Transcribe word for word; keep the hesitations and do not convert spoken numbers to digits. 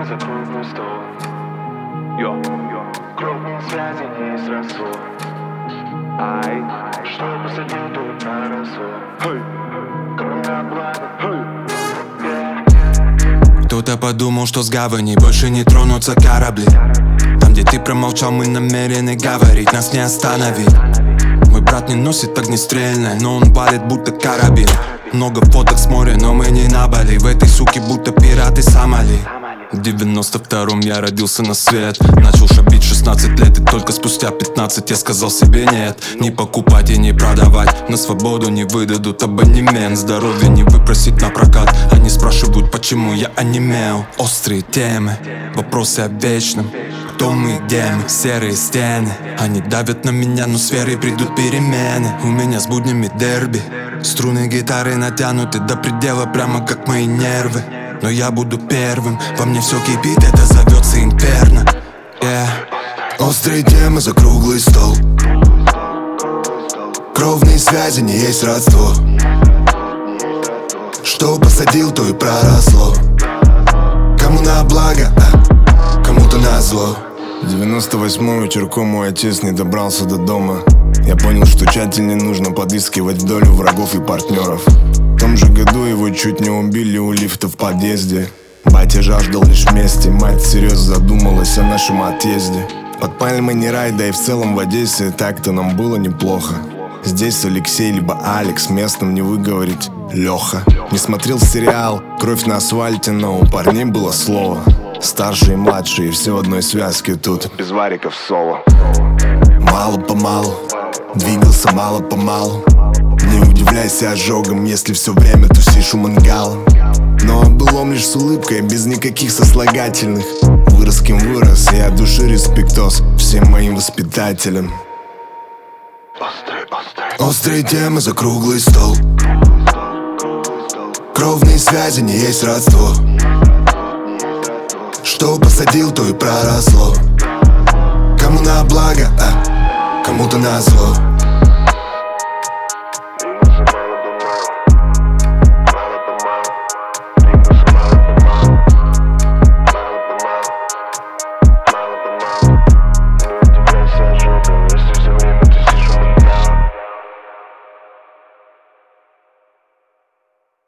за круглый стол. Йо, йо. Кровные связи не есть родство. Ай, что посадил, то и проросло. Хей, кому на благо. Хей. Кто-то подумал, что с гавани больше не тронутся корабли. Там, где ты промолчал, мы намерены говорить, нас не остановить. Мой брат не носит огнестрельное, но он палит будто карабин. Много фоток с моря, но мы не на Бали. В этой суке будто пираты Сомали. В девяносто втором я родился на свет. Начал шабить шестнадцать лет, и только спустя пятнадцать я сказал себе нет. Не покупать и не продавать, на свободу не выдадут абонемент. Здоровье не выпросить на прокат. Они спрашивают, почему я онемел. Острые темы, вопросы о вечном. Кто мы и где мы, серые стены. Они давят на меня, но с верой придут перемены. У меня с буднями дерби. Струны гитары натянуты до предела, прямо как мои нервы. Но я буду первым, во мне все кипит, это зовется инферно. Yeah. Острые темы за круглый стол. Кровные связи не есть родство. Что посадил, то и проросло. Кому на благо, а кому-то на зло. девяносто восьмой вечерком мой отец не добрался до дома. Я понял, что тщательнее нужно подыскивать долю врагов и партнеров. В том же году его чуть не убили у лифта в подъезде. Батя жаждал лишь вместе, мать всерьез задумалась о нашем отъезде. Под пальмой не рай, да и в целом в Одессе так-то нам было неплохо. Здесь Алексей либо Алекс, местным не выговорить Леха. Не смотрел сериал «Кровь на асфальте», но у парней было слово. Старшие и младшие, все в одной связке тут, без вариков соло. Мало-помалу, двигался мало-помалу. Не удивляйся ожогам, если все время тусишь у мангала. Но былом лишь с улыбкой, без никаких сослагательных. Вырос кем вырос, и от души респектос всем моим воспитателям. Острые, острые. Острые темы за круглый стол. Кровные связи не есть родство. Что посадил, то и проросло. Кому на благо, а кому-то на зло.